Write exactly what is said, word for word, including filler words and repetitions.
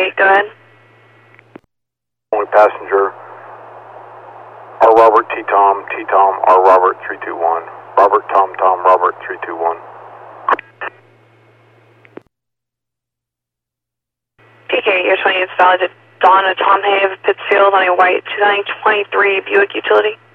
eight, go ahead. Only passenger, R. Robert T. Tom, T. Tom, R. Robert three two one. Robert Tom Tom, Robert three two one. P K, Air twenty-eight is valid to Donna Tom Have, Pittsfield on a white two thousand twenty-three Buick Utility.